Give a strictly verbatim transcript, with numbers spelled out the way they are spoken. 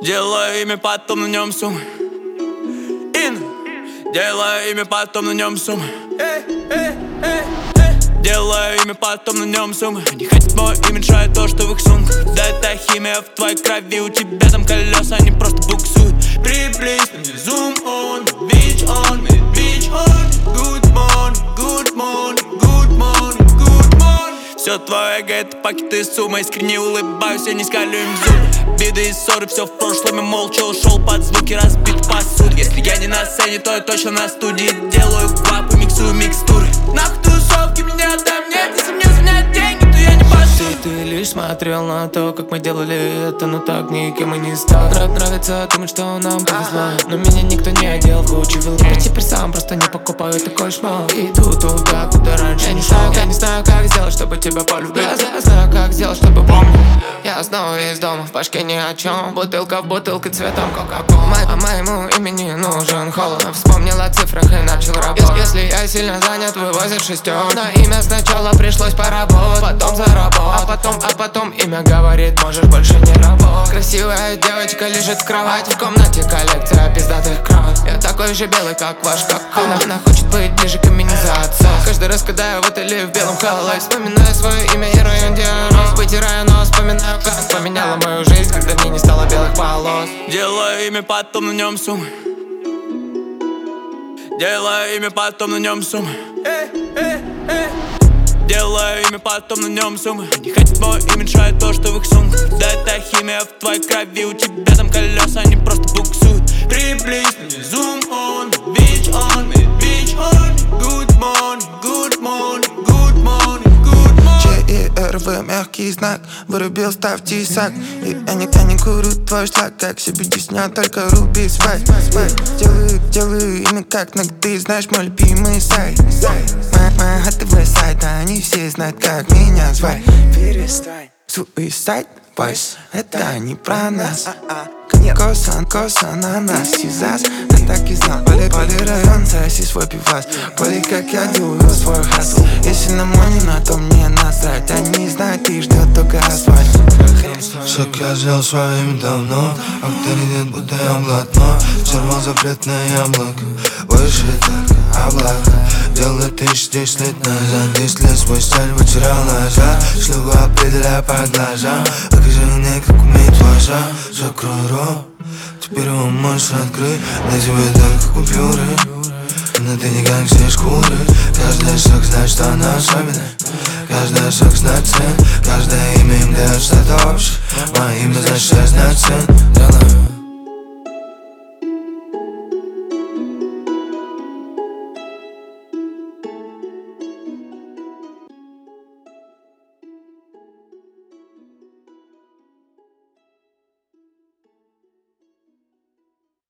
Делаю имя, потом на нем суммы. Ин. Делаю имя, потом на нем суммы. Делаю имя, потом на нем суммы. Они хотят мой имидж, а то, что в их сумках. Да это химия в твоей крови. У тебя там колеса, они просто буксуют. Приблизь на мне zoom on, bitch on me, bitch on. Good morning, good morning, good morning, good morning. Все твое эго, это пакеты с суммой. Искренне улыбаюсь, я не скалю им зубы. Беды и ссоры, все в прошлом, и молча ушел под звуки разбит посуд. Если я не на сцене, то я точно на студии. Делаю квап и миксую микстуры. Нахуй тусовки меня там нет. Если мне звонят деньги, то я не пашу. Ты, ты лишь смотрел на то, как мы делали это, но так никем и не стал. Рэп нравится, думать, что нам повезло, но меня никто не одел в кучу вилки. Я теперь сам просто не покупаю такой шмал. Иду туда, куда раньше не шел. Я не знаю, как сделать, чтобы тебя полюбить. Я знаю, как сделать, чтобы помнить. Я снова из дома, в башке ни о чем. Бутылка в бутылке цветом кока-кола. А моему имени нужен холод. Вспомнил о цифрах и начал работать. Если я сильно занят, вывозят шестерки. На имя сначала пришлось поработать, потом заработать. А потом, а потом имя говорит, можешь больше не работать. Красивая девочка лежит в кровати. В комнате коллекция пиздатых крат. Я такой же белый, как ваш кока. Она хочет быть ближе к имени за отца. Каждый раз, когда я в отеле в белом халате, вспоминаю свое имя и район, где я рос. Вытираю нос, вспоминаю, как поменяла мою жизнь, когда мне не стало белых полос. Делаю имя, потом на нем суммы. Делаю имя, потом на нем суммы. Делаю имя, потом на нем суммы. Они хотят мой имидж, а то, что в их сумках. Да это химия в твоей крови. У тебя там колеса, они просто буксуют. Приблизь на мне zoom on, bitch on me, bitch on me. Good morning, good morning, good morning, good morning. Ч и Р В, мягкий знак. Вырубил, ставь тесак. И я не, я не курю твой шлак. Как себе десня, только руби свай. Делаю, делаю имя как ногты. Знаешь мой любимый сайт. Моя ХТВ сайта, они все знают, как меня звать. Перестань. Suicide Boys, это не про нас. Коса, коса на нас, сизас. Я так и знал, поли, поли район, соси свой пивас. Поли, как я делаю свой хасл. Если на моне, на то мне насрать. Они знают, их ждет только асфальт. Шаг я взял свое имя давно. Авторитет, будто я блатно. Сорвал запретное яблоко. Выше так, облако. Дело тысяч десять лет назад. Десять лет свой стиль вытирал назад. Шлюху определяя по глазам. Покажи мне, как умеет глаза. Закрой рот, теперь его можешь открыть. На тебе только купюры, но ты не как все шкуры. Каждый шаг знает, что она особенная. Каждый шаг знает цен. Каждое имя им дает что-то общее. Мое имя значит, что я знаю цен.